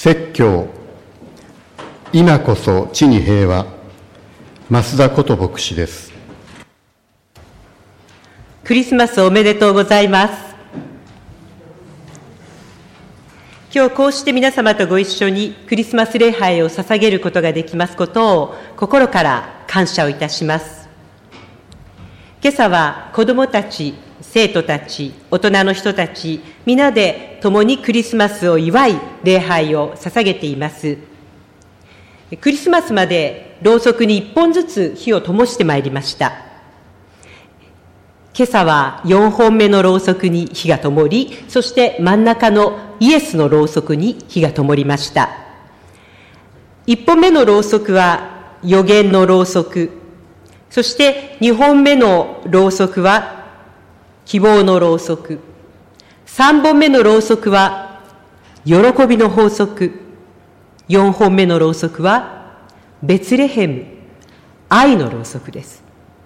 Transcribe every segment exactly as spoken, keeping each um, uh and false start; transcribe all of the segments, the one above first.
説教、今こそ地に平和、増田こと牧師です。 クリスマスおめでとうございます。今日こうして皆様とご一緒にクリスマス礼拝を捧げることができますことを心から感謝をいたします。今朝は子どもたち、生徒たち、大人の人たち、皆で共にクリスマスを祝い、礼拝を捧げています。クリスマスまでろうそくに一本ずつ火を灯してまいりました。今朝はよんほんめのろうそくに火が灯り、そして真ん中のイエスのろうそくに火が灯りました。いっぽんめのろうそくは予言のろうそく、そしてにほんめのろうそくは希望のろうそく、さんぼんめのろうそくは喜びの法則、よんほんめのろうそくはベツレヘム、愛のろうそくです。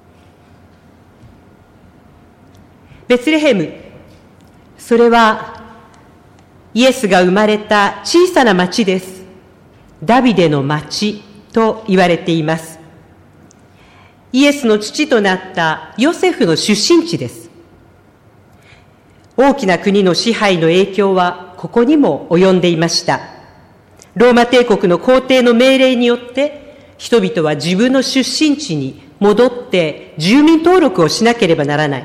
ベツレヘム、それはイエスが生まれた小さな町です。ダビデの町と言われています。イエスの父となったヨセフの出身地です。大きな国の支配の影響はここにも及んでいました。ローマ帝国の皇帝の命令によって人々は自分の出身地に戻って住民登録をしなければならない。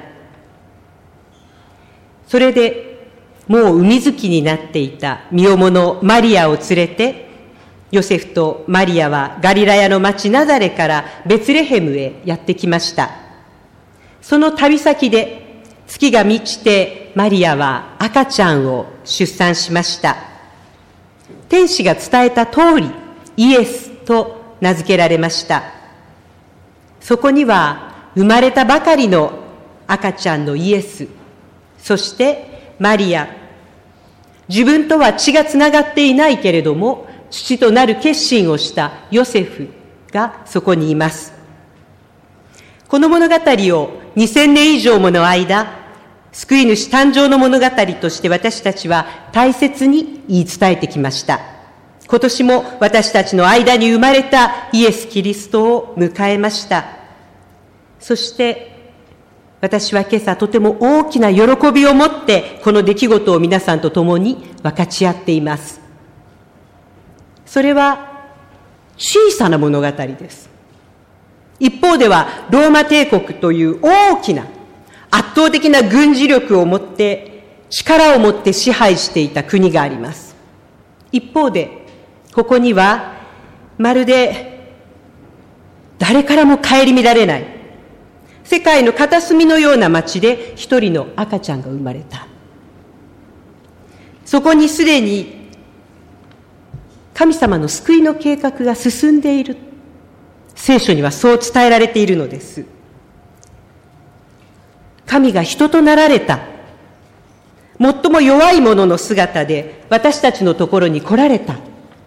それでもう海好きになっていた身重のマリアを連れて、ヨセフとマリアはガリラヤの町ナザレからベツレヘムへやってきました。その旅先で月が満ちてマリアは赤ちゃんを出産しました。天使が伝えた通りイエスと名付けられました。そこには生まれたばかりの赤ちゃんのイエス、そしてマリア、自分とは血がつながっていないけれども父となる決心をしたヨセフがそこにいます。この物語をにせんねん以上もの間、救い主誕生の物語として私たちは大切に言い伝えてきました。今年も私たちの間に生まれたイエス・キリストを迎えました。そして私は今朝とても大きな喜びを持ってこの出来事を皆さんと共に分かち合っています。それは小さな物語です。一方ではローマ帝国という大きな圧倒的な軍事力を持って力を持って支配していた国があります。一方でここにはまるで誰からも顧みられない世界の片隅のような町で一人の赤ちゃんが生まれた。そこにすでに神様の救いの計画が進んでいる。聖書にはそう伝えられているのです。神が人となられた。最も弱い者の姿で私たちのところに来られた。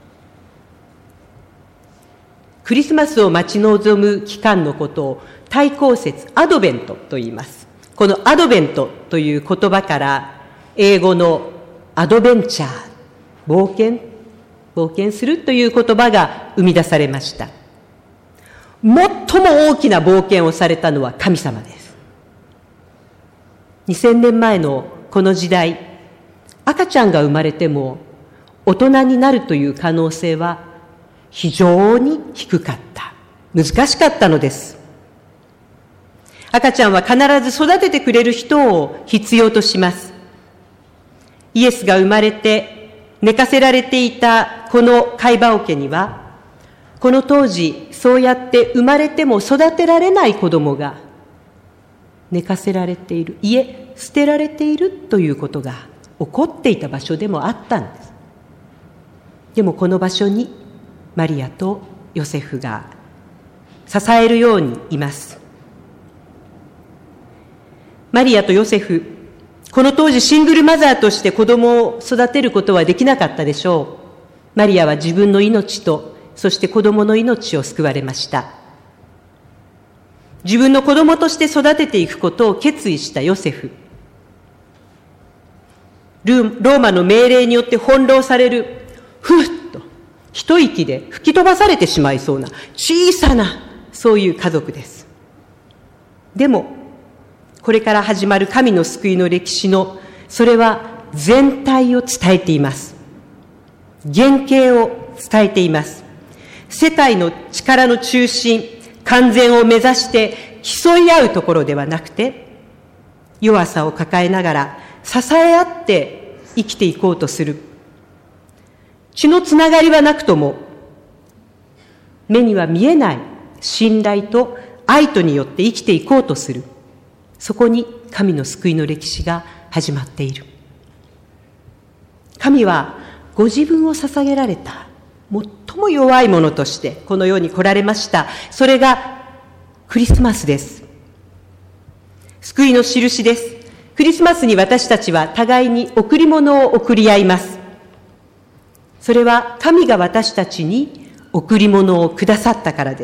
クリスマスを待ち望む期間のことを対抗節、アドベントと言います。このアドベントという言葉から英語のアドベンチャー、冒険、冒険するという言葉が生み出されました。最も大きな冒険をされたのは神様です。にせんねんまえのこの時代、赤ちゃんが生まれても大人になるという可能性は非常に低かった。難しかったのです。赤ちゃんは必ず育ててくれる人を必要とします。イエスが生まれて寝かせられていたこの貝羽桶には、この当時そうやって生まれても育てられない子供が寝かせられている、いえ捨てられているということが起こっていた場所でもあったんです。でもこの場所にマリアとヨセフが支えるようにいます。マリアとヨセフ、この当時シングルマザーとして子供を育てることはできなかったでしょう。マリアは自分の命とそして子供の命を救われました。自分の子供として育てていくことを決意したヨセフ。ローマの命令によって翻弄される、ふっ一息で吹き飛ばされてしまいそうな小さなそういう家族です。でもこれから始まる神の救いの歴史のそれは全体を伝えています。原型を伝えています。世界の力の中心、完全を目指して競い合うところではなくて、弱さを抱えながら支え合って生きていこうとする。血のつながりはなくとも、目には見えない信頼と愛とによって生きていこうとする。そこに神の救いの歴史が始まっている。神はご自分を捧げられた最も弱いものとしてこの世に来られました。それがクリスマスです。救いの印です。クリスマスに私たちは互いに贈り物を贈り合います。それは神が私たちに贈り物をくださったからです。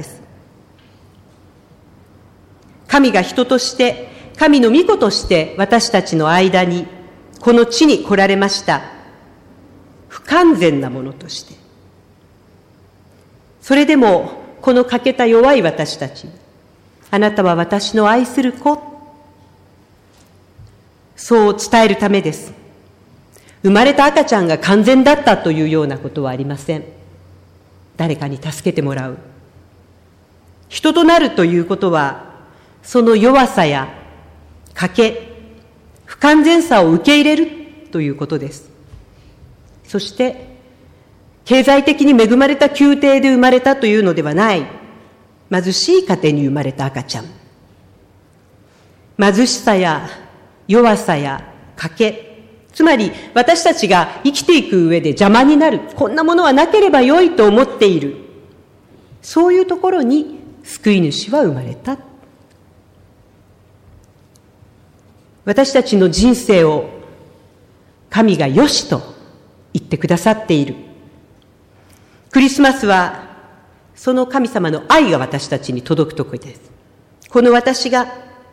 神が人として、神の御子として私たちの間にこの地に来られました。不完全なものとして。それでもこの欠けた弱い私たち、あなたは私の愛する子、そう伝えるためです。生まれた赤ちゃんが完全だったというようなことはありません。誰かに助けてもらう。人となるということは、その弱さや欠け、不完全さを受け入れるということです。そして、経済的に恵まれた宮廷で生まれたというのではない、貧しい家庭に生まれた赤ちゃん。貧しさや弱さや欠け、つまり私たちが生きていく上で邪魔になる、こんなものはなければよいと思っている。そういうところに救い主は生まれた。私たちの人生を神がよしと言ってくださっている。クリスマスはその神様の愛が私たちに届くときです。この私が、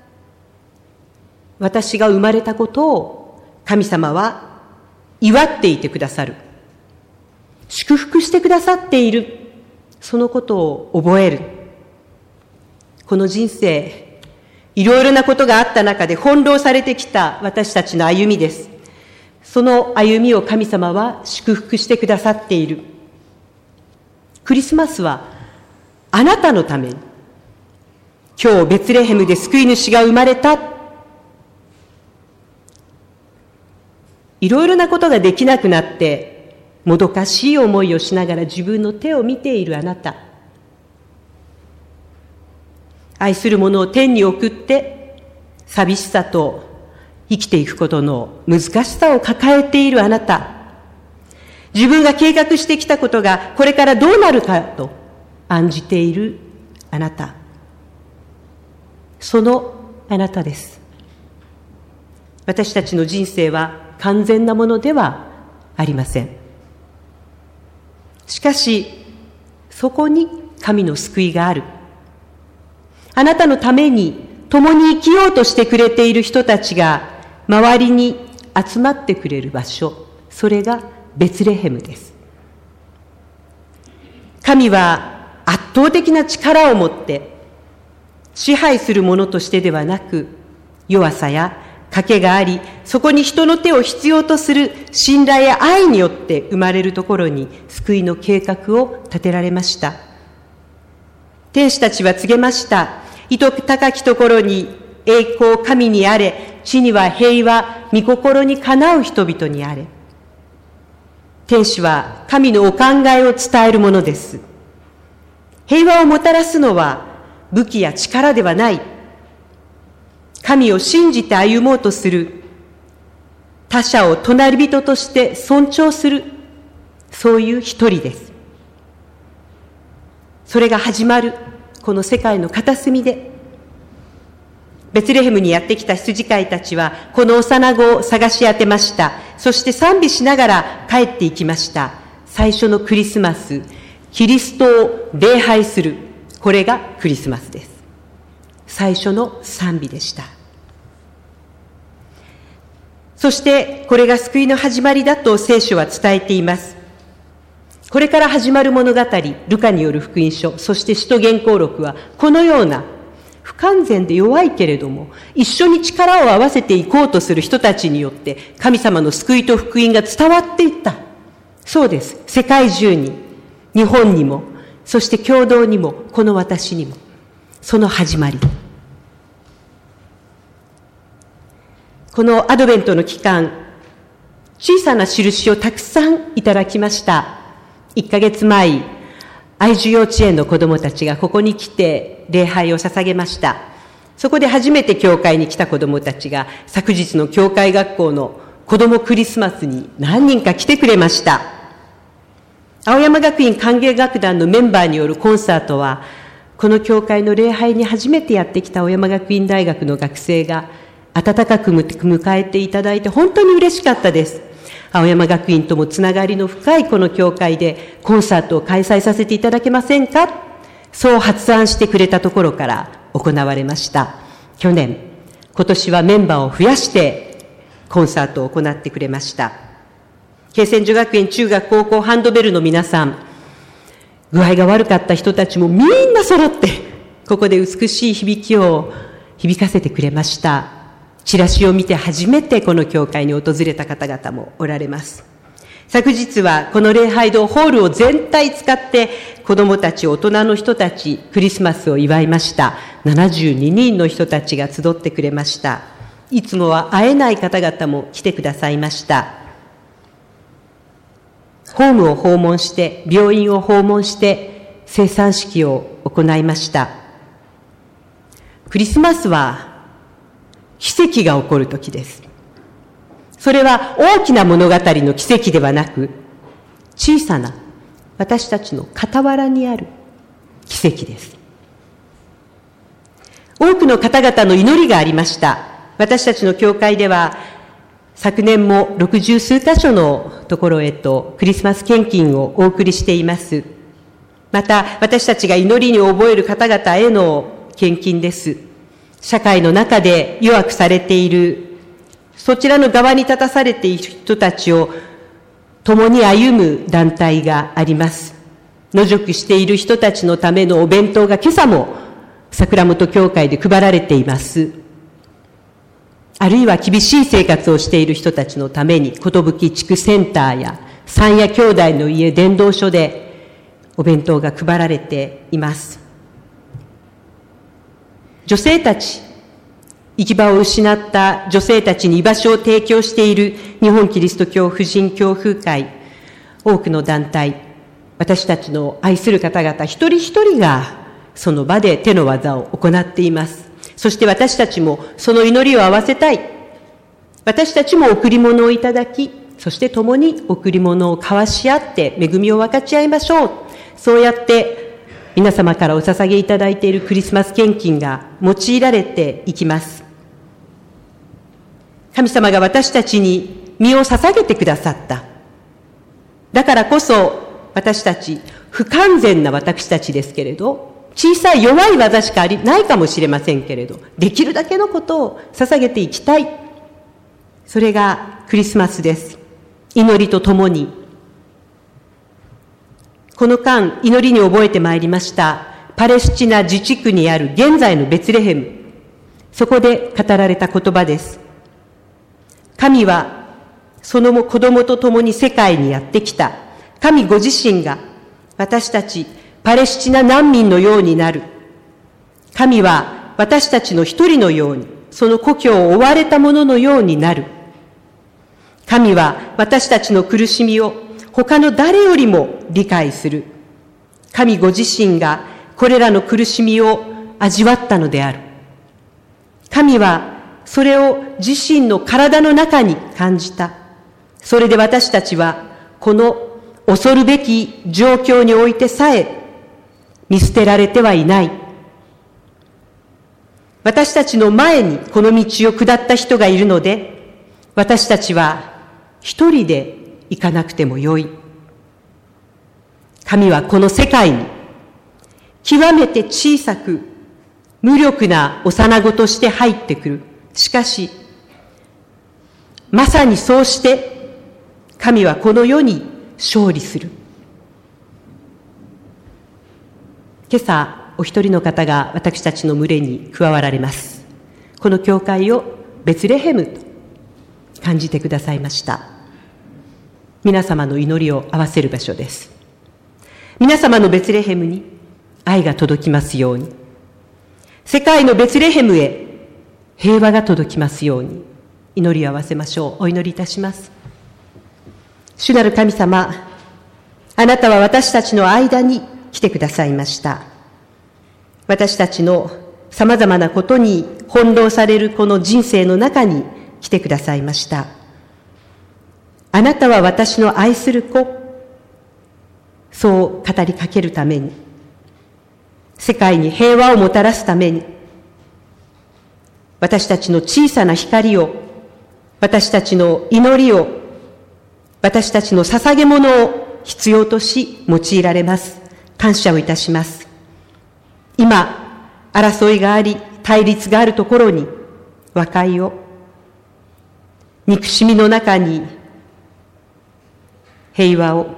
私が生まれたことを神様は祝っていてくださる。祝福してくださっている。そのことを覚える。この人生、いろいろなことがあった中で翻弄されてきた私たちの歩みです。その歩みを神様は祝福してくださっている。クリスマスはあなたのために、今日ベツレヘムで救い主が生まれた。いろいろなことができなくなって、もどかしい思いをしながら自分の手を見ているあなた。愛する者を天に送って、寂しさと生きていくことの難しさを抱えているあなた。自分が計画してきたことがこれからどうなるかと案じているあなた。そのあなたです。私たちの人生は完全なものではありません。しかし、そこに神の救いがある。あなたのために共に生きようとしてくれている人たちが周りに集まってくれる場所、それがベツレヘムです。神は圧倒的な力を持って支配するものとしてではなく、弱さや賭けがあり、そこに人の手を必要とする信頼や愛によって生まれるところに救いの計画を立てられました。天使たちは告げました。糸高きところに栄光神にあれ、地には平和、御心にかなう人々にあれ。天使は神のお考えを伝えるものです。平和をもたらすのは武器や力ではない。神を信じて歩もうとする。他者を隣人として尊重する。そういう一人です。それが始まるこの世界の片隅で、ベツレヘムにやってきた羊飼いたちはこの幼子を探し当てました。そして賛美しながら帰っていきました。最初のクリスマス、キリストを礼拝する。これがクリスマスです。最初の賛美でした。そしてこれが救いの始まりだと聖書は伝えています。 これから始まる物語、ルカによる福音書、そして使徒言行録は、このような不完全で弱いけれども、一緒に力を合わせていこうとする人たちによって、神様の救いと福音が伝わっていった。そうです。世界中に、日本にも、そして共同にも、この私にも、その始まり。このアドベントの期間、小さな印をたくさんいただきました。いっかげつまえ、愛樹幼稚園の子供たちがここに来て礼拝を捧げました。そこで初めて教会に来た子供たちが昨日の教会学校の子供クリスマスに何人か来てくれました。青山学院歓迎楽団のメンバーによるコンサートは、この教会の礼拝に初めてやってきた青山学院大学の学生が温かく迎えていただいて本当に嬉しかったです。青山学院ともつながりの深いこの教会でコンサートを開催させていただけませんか？そう発案してくれたところから行われました。去年、今年はメンバーを増やしてコンサートを行ってくれました。慶泉女学園中学高校ハンドベルの皆さん、具合が悪かった人たちもみんな揃って、ここで美しい響きを響かせてくれました。チラシを見て初めてこの教会に訪れた方々もおられます。昨日はこの礼拝堂ホールを全体使って子供たち、大人の人たち、クリスマスを祝いました。ななじゅうににんの人たちが集ってくれました。いつもは会えない方々も来てくださいました。ホームを訪問して、病院を訪問して、生産式を行いました。クリスマスは奇跡が起こるときです。それは大きな物語の奇跡ではなく、小さな私たちの傍らにある奇跡です。多くの方々の祈りがありました。私たちの教会では、昨年も六十数箇所のところへとクリスマス献金をお送りしています。また、私たちが祈りに覚える方々への献金です。社会の中で弱くされている、そちらの側に立たされている人たちを共に歩む団体があります。野宿している人たちのためのお弁当が今朝も桜本教会で配られています。あるいは厳しい生活をしている人たちのために、寿地区センターや三夜兄弟の家伝道所でお弁当が配られています。女性たち、行き場を失った女性たちに居場所を提供している日本キリスト教婦人教風会、多くの団体、私たちの愛する方々一人一人がその場で手の技を行っています。そして私たちもその祈りを合わせたい。私たちも贈り物をいただき、そして共に贈り物を交わし合って恵みを分かち合いましょう。そうやって皆様からお捧げいただいているクリスマス献金が用いられていきます。神様が私たちに身を捧げてくださった。だからこそ私たち、不完全な私たちですけれど、小さい弱い技しかありないかもしれませんけれど、できるだけのことを捧げていきたい。それがクリスマスです。祈りとともに。この間、祈りに覚えてまいりました。パレスチナ自治区にある現在のベツレヘム。そこで語られた言葉です。神はその子供と共に世界にやってきた。神ご自身が私たちパレスチナ難民のようになる。神は私たちの一人のように、その故郷を追われたもののようになる。神は私たちの苦しみを他の誰よりも理解する。神ご自身がこれらの苦しみを味わったのである。神はそれを自身の体の中に感じた。それで私たちはこの恐るべき状況においてさえ見捨てられてはいない。私たちの前にこの道を下った人がいるので、私たちは一人で行かなくてもよい。神はこの世界に極めて小さく無力な幼子として入ってくる。しかし、まさにそうして神はこの世に勝利する。 今朝お一人の方が私たちの群れに加わられます。この教会をベツレヘムと感じてくださいました。皆様の祈りを合わせる場所です。皆様のベツレヘムに愛が届きますように、世界のベツレヘムへ平和が届きますように祈りを合わせましょう。お祈りいたします。主なる神様、あなたは私たちの間に来てくださいました。私たちのさまざまなことに翻弄されるこの人生の中に来てくださいました。あなたは私の愛する子、そう語りかけるために、世界に平和をもたらすために、私たちの小さな光を、私たちの祈りを、私たちの捧げ物を必要とし用いられます。感謝をいたします。今、争いがあり、対立があるところに和解を、憎しみの中に平和を、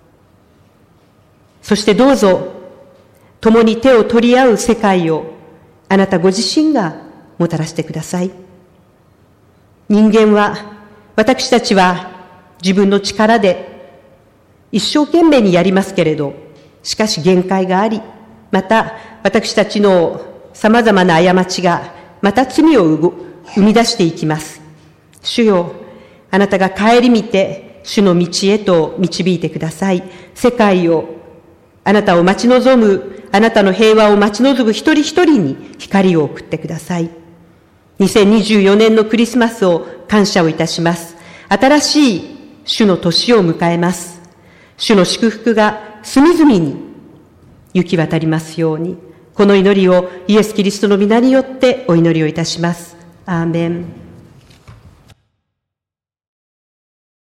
そしてどうぞ共に手を取り合う世界をあなたご自身がもたらしてください。人間は、私たちは自分の力で一生懸命にやりますけれど、しかし限界があり、また私たちのさまざまな過ちがまた罪を生み出していきます。主よ、あなたが顧みて主の道へと導いてください。世界を、あなたを待ち望む、あなたの平和を待ち望む一人一人に光を送ってください。にせんにじゅうよねんのクリスマスを感謝をいたします。新しい主の年を迎えます。主の祝福が隅々に行き渡りますように、この祈りをイエス・キリストの皆によってお祈りをいたします。アーメン。